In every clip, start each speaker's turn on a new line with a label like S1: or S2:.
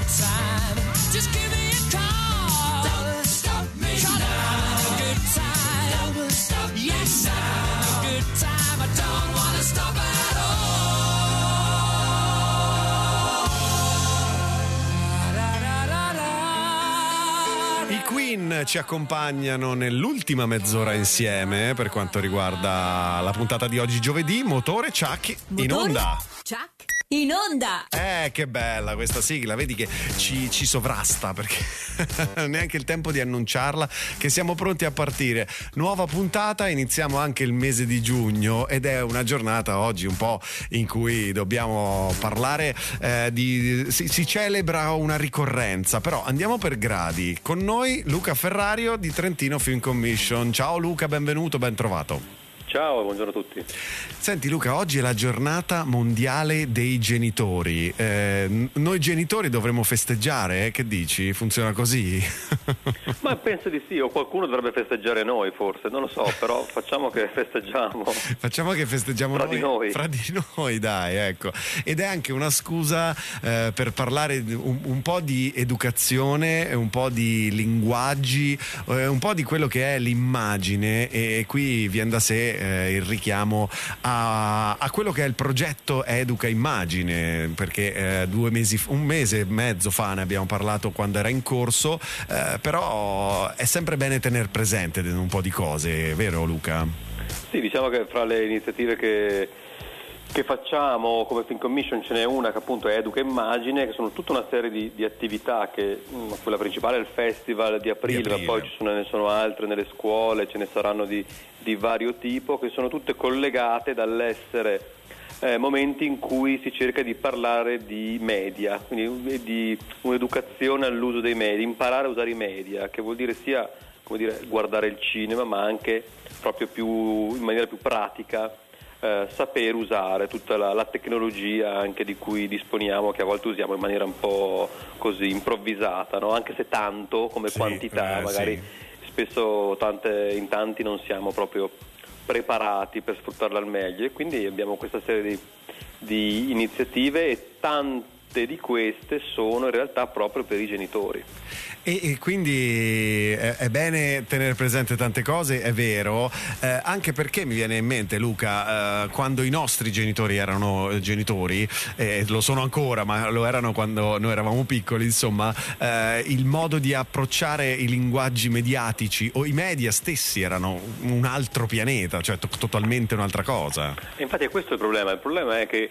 S1: time. Just give me a call. Don't stop me now. A good time. Don't stop me now. A good time. I don't wanna stop at all.
S2: I Queen ci accompagnano nell'ultima mezz'ora insieme per quanto riguarda la puntata di oggi giovedì. Motore Chuck in onda.
S3: Chuck in onda.
S2: Che bella questa sigla, vedi che ci sovrasta perché neanche il tempo di annunciarla che siamo pronti a partire. Nuova puntata, iniziamo anche il mese di giugno ed è una giornata oggi un po' in cui dobbiamo parlare si celebra una ricorrenza, però andiamo per gradi. Con noi Luca Ferrario di Trentino Film Commission. Ciao Luca, benvenuto, ben trovato.
S4: Ciao, buongiorno a tutti.
S2: Senti Luca, oggi è la giornata mondiale dei genitori. Noi genitori dovremmo festeggiare, che dici? Funziona così?
S4: Ma penso di sì, o qualcuno dovrebbe festeggiare noi forse, non lo so, però facciamo che festeggiamo.
S2: Facciamo che festeggiamo
S4: fra di noi.
S2: Fra di noi, dai, ecco. Ed è anche una scusa per parlare un po' di educazione, un po' di linguaggi, un po' di quello che è l'immagine, e qui viene da sé il richiamo a quello che è il progetto Educa Immagine, perché un mese e mezzo fa ne abbiamo parlato quando era in corso, però è sempre bene tenere presente un po' di cose, vero Luca?
S4: Sì, diciamo che fra le iniziative che facciamo come Film Commission ce n'è una che appunto è Educa Immagine, che sono tutta una serie di attività che quella principale è il festival di aprile. Ma poi ce ne sono altre nelle scuole, ce ne saranno di vario tipo, che sono tutte collegate dall'essere momenti in cui si cerca di parlare di media, quindi di un'educazione all'uso dei media, imparare a usare i media, che vuol dire sia guardare il cinema, ma anche proprio in maniera più pratica saper usare tutta la tecnologia anche di cui disponiamo, che a volte usiamo in maniera un po' così improvvisata, no? Anche se tanto come quantità, magari sì. Spesso in tanti non siamo proprio preparati per sfruttarla al meglio, e quindi abbiamo questa serie di iniziative, e tante di queste sono in realtà proprio per i genitori.
S2: E quindi è bene tenere presente tante cose, è vero, anche perché mi viene in mente, Luca, quando i nostri genitori erano genitori, lo sono ancora, ma lo erano quando noi eravamo piccoli, insomma, il modo di approcciare i linguaggi mediatici o i media stessi erano un altro pianeta, cioè totalmente un'altra cosa.
S4: E infatti è questo il problema è che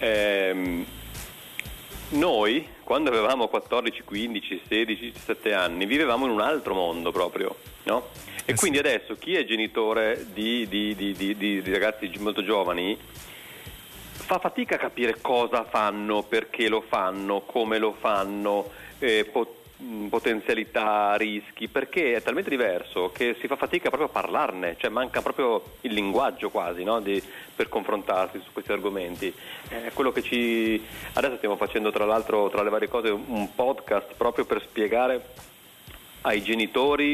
S4: noi, quando avevamo 14, 15, 16, 17 anni, vivevamo in un altro mondo proprio, no? E quindi adesso chi è genitore di ragazzi molto giovani fa fatica a capire cosa fanno, perché lo fanno, come lo fanno, potenzialità, rischi, perché è talmente diverso che si fa fatica proprio a parlarne, cioè manca proprio il linguaggio quasi, no? Per confrontarsi su questi argomenti. Quello che adesso stiamo facendo, tra l'altro, tra le varie cose, un podcast proprio per spiegare ai genitori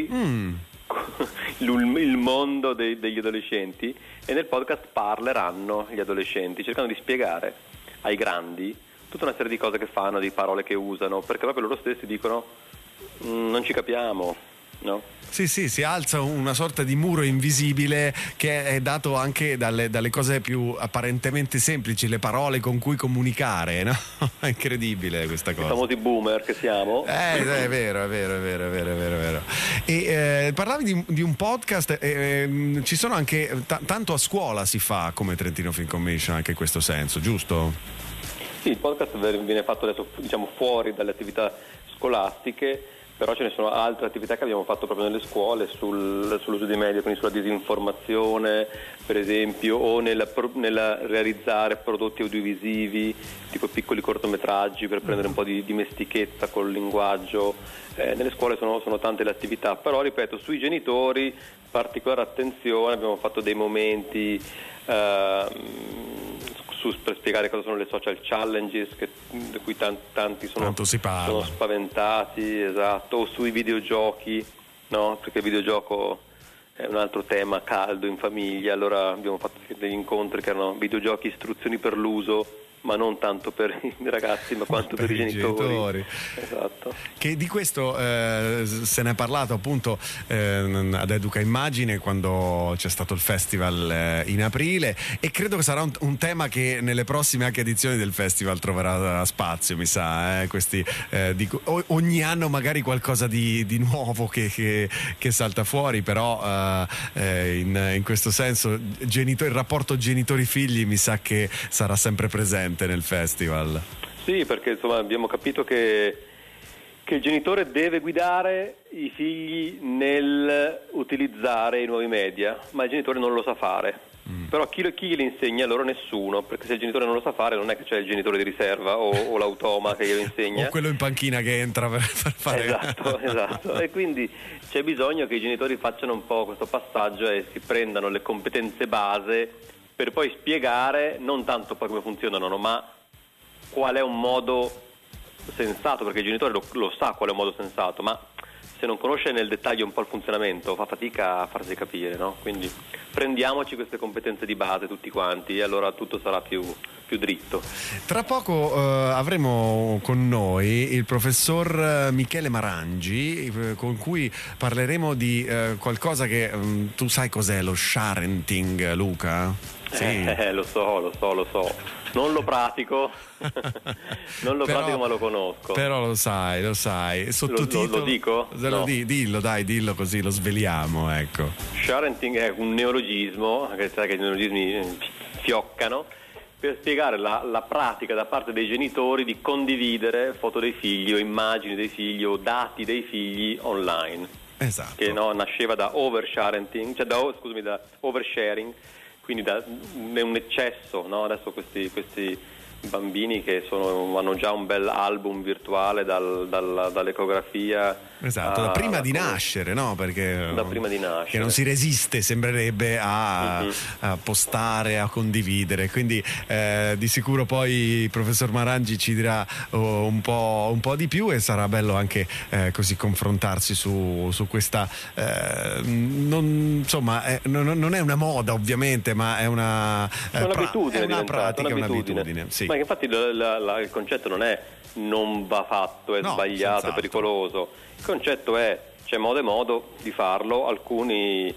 S4: il mondo degli adolescenti, e nel podcast parleranno gli adolescenti cercando di spiegare ai grandi tutta una serie di cose che fanno, di parole che usano, perché proprio loro stessi dicono non ci capiamo, no?
S2: Sì, si alza una sorta di muro invisibile che è dato anche dalle cose più apparentemente semplici, le parole con cui comunicare, no? È incredibile questa cosa.
S4: I famosi boomer che siamo.
S2: È vero. E parlavi di un podcast, ci sono anche tanto a scuola si fa come Trentino Film Commission, anche in questo senso, giusto?
S4: Sì, il podcast viene fatto adesso, diciamo, fuori dalle attività scolastiche, però ce ne sono altre attività che abbiamo fatto proprio nelle scuole sull'uso dei media, quindi sulla disinformazione per esempio, o nella realizzare prodotti audiovisivi tipo piccoli cortometraggi per prendere un po' di dimestichezza col linguaggio. Nelle scuole sono tante le attività, però ripeto, sui genitori particolare attenzione, abbiamo fatto dei momenti per spiegare cosa sono le social challenges, di cui tanti sono spaventati, esatto, o sui videogiochi, no? Perché il videogioco è un altro tema caldo in famiglia, allora abbiamo fatto degli incontri che erano videogiochi, istruzioni per l'uso, ma non tanto per i ragazzi ma quanto per i genitori. Esatto.
S2: Che di questo se ne è parlato appunto ad Educa Immagine quando c'è stato il festival in aprile, e credo che sarà un tema che nelle prossime anche edizioni del festival troverà spazio, mi sa, ogni anno magari qualcosa di nuovo che salta fuori, però in questo senso il rapporto genitori-figli mi sa che sarà sempre presente nel festival.
S4: Sì, perché insomma abbiamo capito che il genitore deve guidare i figli nel utilizzare i nuovi media, ma il genitore non lo sa fare. Però chi glieli insegna? Loro nessuno, perché se il genitore non lo sa fare non è che c'è il genitore di riserva o l'automa che glielo insegna.
S2: O quello in panchina che entra per fare...
S4: Esatto. E quindi c'è bisogno che i genitori facciano un po' questo passaggio e si prendano le competenze base per poi spiegare non tanto poi come funzionano, ma qual è un modo sensato, perché il genitore lo sa qual è un modo sensato, ma se non conosce nel dettaglio un po' il funzionamento fa fatica a farsi capire, no? Quindi prendiamoci queste competenze di base tutti quanti e allora tutto sarà più dritto.
S2: Tra poco avremo con noi il professor Michele Marangi, con cui parleremo di qualcosa che tu sai cos'è lo sharenting, Luca? Sì.
S4: Lo so. Non lo pratico, pratico ma lo conosco.
S2: Però lo sai. Sottotitolo.
S4: Lo dico? No.
S2: Dillo così lo sveliamo, ecco.
S4: Sharenting è un neologismo, anche sai che i neologismi fioccano, per spiegare la pratica da parte dei genitori di condividere foto dei figli o immagini dei figli o dati dei figli online.
S2: Esatto.
S4: Che nasceva da oversharing, da oversharing, quindi è un eccesso, no? Adesso questi bambini che hanno già un bel album virtuale dall'ecografia.
S2: Esatto, da prima di nascere, no? Perché
S4: da prima di nascere.
S2: Che non si resiste, sembrerebbe, a postare, a condividere. Quindi di sicuro poi il professor Marangi ci dirà un po' di più, e sarà bello anche così confrontarsi su questa non è una moda ovviamente, ma è una pratica, un'abitudine. Sì.
S4: Ma infatti il concetto non è non va fatto, è sbagliato, è pericoloso. Il concetto è c'è modo e modo di farlo. Alcuni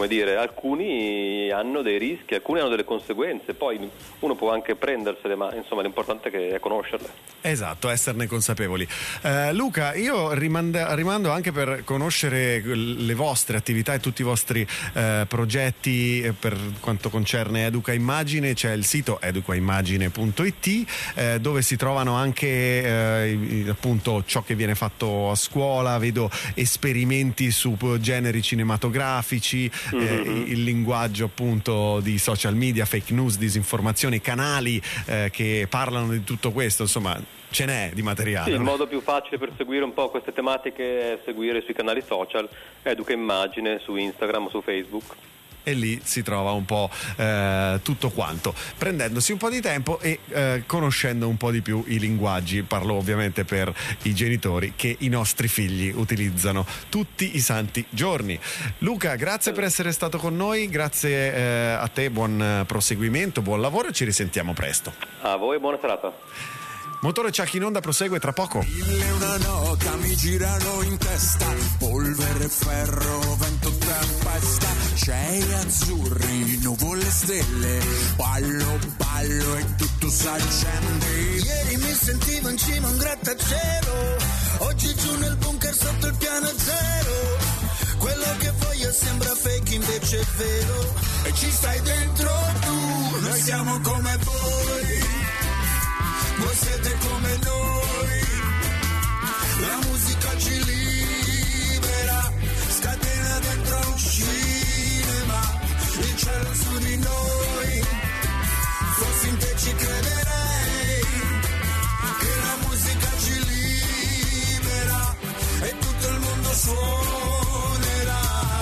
S4: hanno dei rischi, alcuni hanno delle conseguenze, poi uno può anche prendersele, ma insomma l'importante è conoscerle.
S2: Esatto, esserne consapevoli. Luca, io rimando anche per conoscere le vostre attività e tutti i vostri progetti per quanto concerne Educa Immagine. C'è il sito educaimmagine.it dove si trovano anche appunto ciò che viene fatto a scuola, vedo esperimenti su generi cinematografici, il linguaggio appunto di social media, fake news, disinformazioni, canali che parlano di tutto questo, insomma ce n'è di materiale.
S4: Sì, il modo più facile per seguire un po' queste tematiche è seguire sui canali social Educa Immagine su Instagram o su Facebook.
S2: E lì si trova un po' tutto quanto, prendendosi un po' di tempo e conoscendo un po' di più i linguaggi. Parlo ovviamente per i genitori che i nostri figli utilizzano tutti i santi giorni. Luca, grazie per essere stato con noi, grazie a te, buon proseguimento, buon lavoro e ci risentiamo presto.
S4: A voi, buona serata.
S2: Motore Ciak in onda prosegue tra poco.
S5: 1001 nota mi girano in testa, polvere, ferro, vento, tempesta, cieli azzurri, nuvole, stelle, ballo e tutto s'accende.
S6: Ieri mi sentivo in cima a un grattacielo, oggi giù nel bunker sotto il piano zero. Quello che voglio sembra fake invece è vero,
S5: e ci stai dentro tu, noi siamo come voi. Voi siete come noi, la musica ci libera, scatena dentro un cinema, il cielo su di noi, fossi in te ci crederei, che la musica ci libera e tutto il mondo suonerà.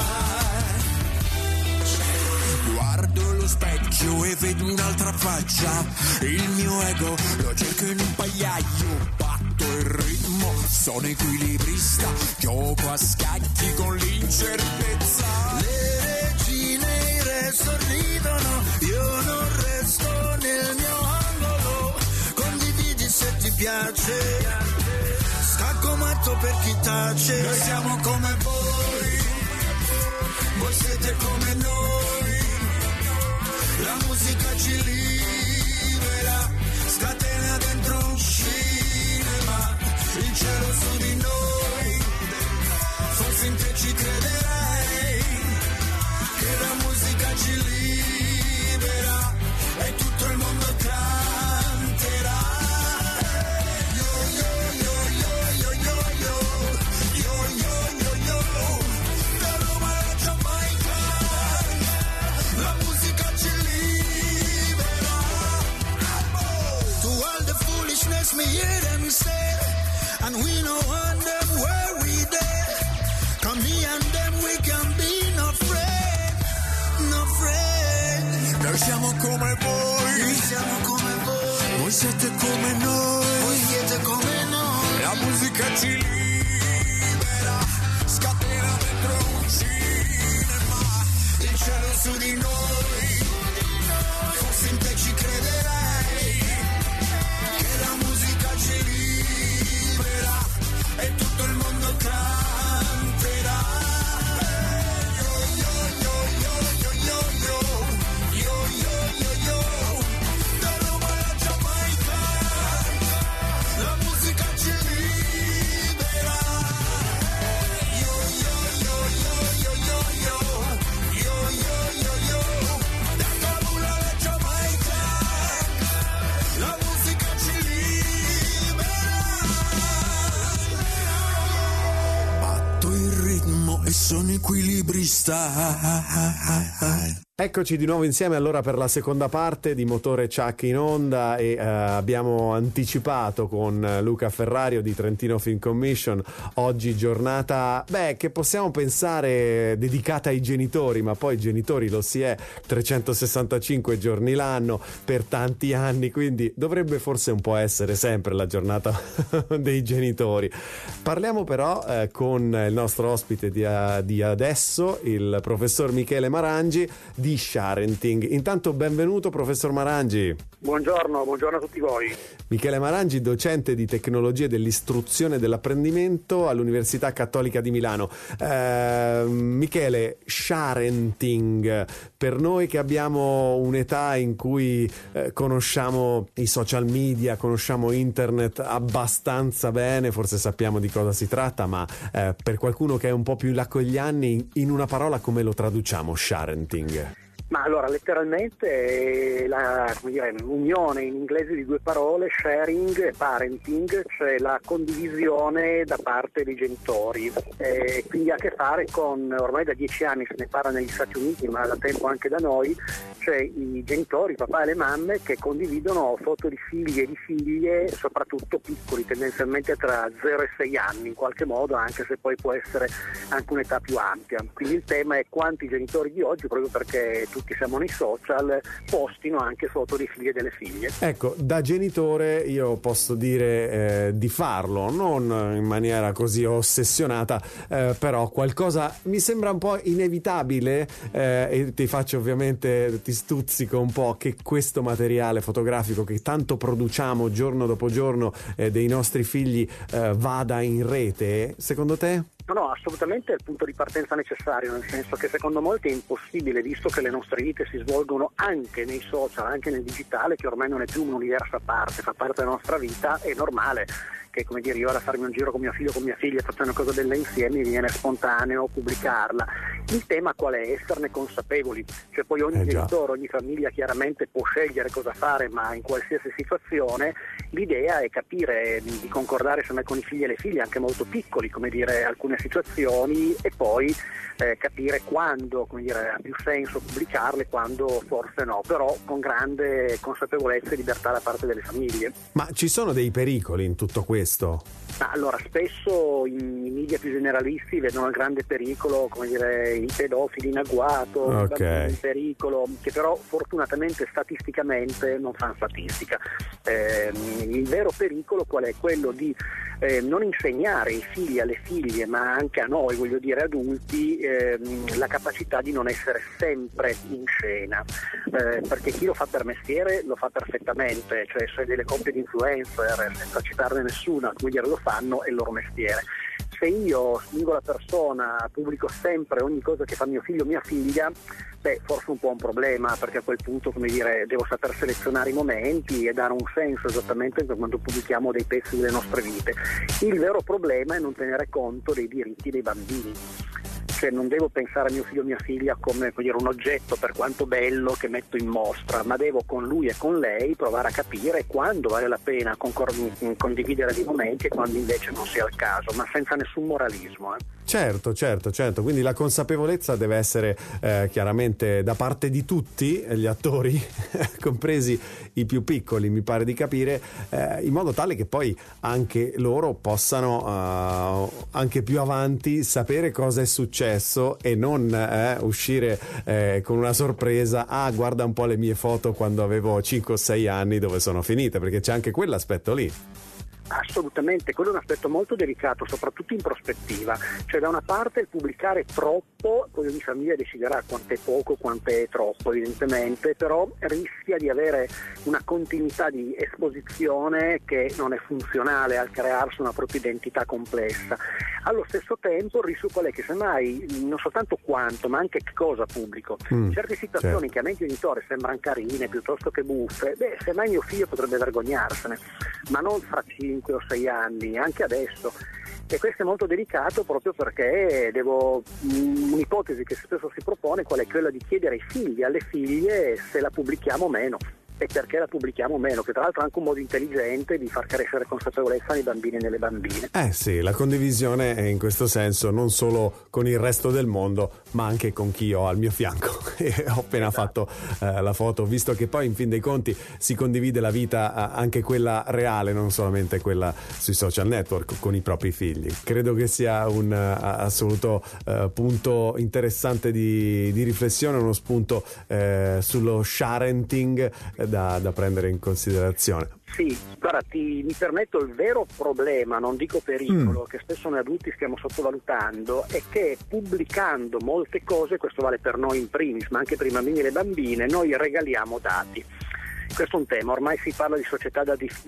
S5: Guardo lo specchio e vedo un'altra faccia, il mio ego lo cerco in un pagliaio, batto il ritmo, sono equilibrista, gioco a scacchi con l'incertezza.
S6: le regine e i re sorridono, io non resto nel mio angolo, piace, scacco matto per chi tace. Noi siamo come voi siete come noi, la musica ci libera, scatena dentro un cinema, il cielo su di noi, forse in te ci crederei, che la musica ci libera e tutto il mondo canterà. Yo yo yo yo yo yo yo yo yo yo yo, da Roma alla Giamaica, la musica ci libera. To all the foolishness me hear them say, and we no want them where we there. Come me and them we can be no friend, no friend. Noi siamo come voi siete come noi, siete come noi. La musica ci libera, scatena dentro un cinema, il cielo su di noi, forse in te ci crederei, che la musica ci libera e tutto il mondo canterà. Yo yo yo yo yo yo yo yo yo yo yo, da Roma alla Giamaica, la musica ci libera. Yo yo yo yo yo yo yo yo yo yo yo, da Kabul alla Giamaica, la musica ci libera. Batto il ritmo e sono equilibrista.
S2: Eccoci di nuovo insieme allora per la seconda parte di Motore Ciak in onda e abbiamo anticipato con Luca Ferrario di Trentino Film Commission oggi giornata che possiamo pensare dedicata ai genitori, ma poi genitori lo si è 365 giorni l'anno per tanti anni, quindi dovrebbe forse un po' essere sempre la giornata dei genitori. Parliamo però con il nostro ospite di adesso, il professor Michele Marangi di Sharenting. Intanto benvenuto professor Marangi.
S7: Buongiorno a tutti voi.
S2: Michele Marangi, docente di tecnologie dell'istruzione e dell'apprendimento all'Università Cattolica di Milano. Michele, Sharenting, per noi che abbiamo un'età in cui conosciamo i social media, conosciamo internet abbastanza bene, forse sappiamo di cosa si tratta, ma per qualcuno che è un po' più in là con gli anni, in una parola come lo traduciamo Sharenting?
S7: Ma allora, letteralmente è l'unione in inglese di due parole, sharing e parenting, cioè la condivisione da parte dei genitori. Quindi ha a che fare con, ormai da 10 anni se ne parla negli Stati Uniti, ma da tempo anche da noi, cioè i genitori, i papà e le mamme che condividono foto di figli e di figlie, soprattutto piccoli, tendenzialmente tra 0 e 6 anni, in qualche modo, anche se poi può essere anche un'età più ampia. Quindi il tema è quanti genitori di oggi, proprio perché tutti siamo nei social, postino anche foto dei figli e delle figlie.
S2: Ecco, da genitore io posso dire di farlo, non in maniera così ossessionata, però qualcosa mi sembra un po' inevitabile e ti faccio ovviamente, ti stuzzico un po' che questo materiale fotografico che tanto produciamo giorno dopo giorno dei nostri figli vada in rete, secondo te?
S7: No, assolutamente è il punto di partenza necessario, nel senso che secondo molti è impossibile, visto che le nostre vite si svolgono anche nei social, anche nel digitale, che ormai non è più un universo a parte, fa parte della nostra vita, è normale che, come dire, io ora farmi un giro con mio figlio o con mia figlia, facciamo una cosa bella insieme, mi viene spontaneo pubblicarla. Il tema qual è? Esserne consapevoli, cioè poi ogni genitore, ogni famiglia chiaramente può scegliere cosa fare, ma in qualsiasi situazione l'idea è capire, di concordare insomma con i figli e le figlie anche molto piccoli, come dire, alcune situazioni e poi capire quando, come dire, ha più senso pubblicarle, quando forse no, però con grande consapevolezza e libertà da parte delle famiglie.
S2: Ma ci sono dei pericoli in tutto questo?
S7: Allora, spesso i media più generalisti vedono il grande pericolo, come dire, i pedofili in agguato, il pericolo, che però fortunatamente statisticamente non fanno statistica. Il vero pericolo qual è? Quello di non insegnare ai figli, alle figlie, ma anche a noi, voglio dire adulti, la capacità di non essere sempre in scena, perché chi lo fa per mestiere lo fa perfettamente, cioè se delle coppie di influencer, senza citarne nessuna, come dire, lo fanno, è il loro mestiere. Se io, singola persona, pubblico sempre ogni cosa che fa mio figlio o mia figlia, forse un po' un problema, perché a quel punto, come dire, devo saper selezionare i momenti e dare un senso esattamente quando pubblichiamo dei pezzi delle nostre vite. Il vero problema è non tenere conto dei diritti dei bambini. Cioè non devo pensare a mio figlio o mia figlia come dire, un oggetto, per quanto bello, che metto in mostra, ma devo con lui e con lei provare a capire quando vale la pena condividere dei momenti e quando invece non sia il caso, ma senza nessun moralismo.
S2: Certo, quindi la consapevolezza deve essere chiaramente da parte di tutti gli attori, compresi i più piccoli, mi pare di capire, in modo tale che poi anche loro possano anche più avanti sapere cosa è successo e non uscire con una sorpresa: guarda un po' le mie foto quando avevo 5 o 6 anni, dove sono finite, perché c'è anche quell'aspetto lì.
S7: Assolutamente, quello è un aspetto molto delicato, soprattutto in prospettiva. Cioè da una parte il pubblicare troppo, poi ogni famiglia deciderà quanto è poco, quanto è troppo evidentemente, però rischia di avere una continuità di esposizione che non è funzionale al crearsi una propria identità complessa. Allo stesso tempo il rischio qual è? Che semmai non soltanto quanto, ma anche che cosa pubblico. Certe situazioni che a me genitore sembrano carine piuttosto che buffe, semmai mio figlio potrebbe vergognarsene, ma non fra 5 o 6 anni, anche adesso. E questo è molto delicato proprio perché un'ipotesi che spesso si propone qual è quella di chiedere ai figli, alle figlie, se la pubblichiamo o meno e perché la pubblichiamo o meno, che tra l'altro è anche un modo intelligente di far crescere consapevolezza nei bambini e nelle bambine.
S2: Sì, la condivisione è in questo senso non solo con il resto del mondo, ma anche con chi ho al mio fianco. E ho appena fatto la foto, visto che poi in fin dei conti si condivide la vita, anche quella reale, non solamente quella sui social network con i propri figli. Credo che sia un assoluto punto interessante di riflessione, uno spunto sullo sharenting da prendere in considerazione.
S7: Sì, guarda, mi permetto, il vero problema, non dico pericolo, che spesso noi adulti stiamo sottovalutando, è che pubblicando molte cose, questo vale per noi in primis, ma anche per i bambini e le bambine, noi regaliamo dati. Questo è un tema, ormai si parla di società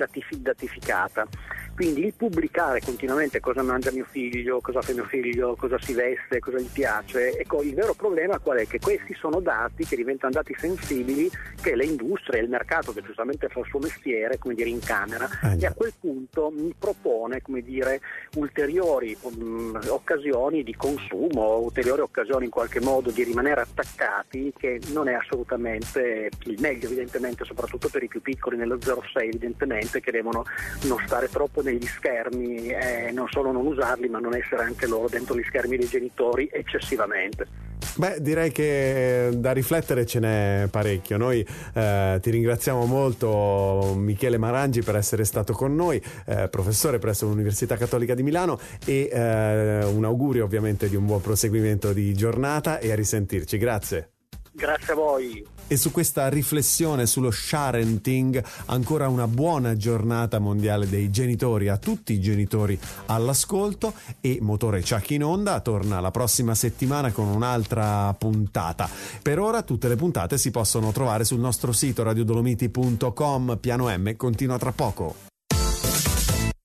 S7: datificata, quindi il pubblicare continuamente cosa mangia mio figlio, cosa fa mio figlio, cosa si veste, cosa gli piace, ecco, il vero problema qual è? Che questi sono dati che diventano dati sensibili che le industrie e il mercato, che giustamente fa il suo mestiere, come dire, incamera, e a quel punto mi propone, come dire, ulteriori occasioni di consumo, ulteriori occasioni in qualche modo di rimanere attaccati, che non è assolutamente il meglio, evidentemente, soprattutto per i più piccoli nello 0-6, evidentemente, che devono non stare troppo negli schermi, non solo non usarli, ma non essere anche loro dentro gli schermi dei genitori eccessivamente.
S2: Direi che da riflettere ce n'è parecchio. Noi ti ringraziamo molto, Michele Marangi, per essere stato con noi, professore presso l'Università Cattolica di Milano, e un augurio ovviamente di un buon proseguimento di giornata, e a risentirci. Grazie.
S7: Grazie a voi.
S2: E su questa riflessione sullo sharenting, ancora una buona giornata mondiale dei genitori a tutti i genitori all'ascolto, e Motore Ciak in Onda torna la prossima settimana con un'altra puntata. Per ora tutte le puntate si possono trovare sul nostro sito radiodolomiti.com. Piano M continua tra poco.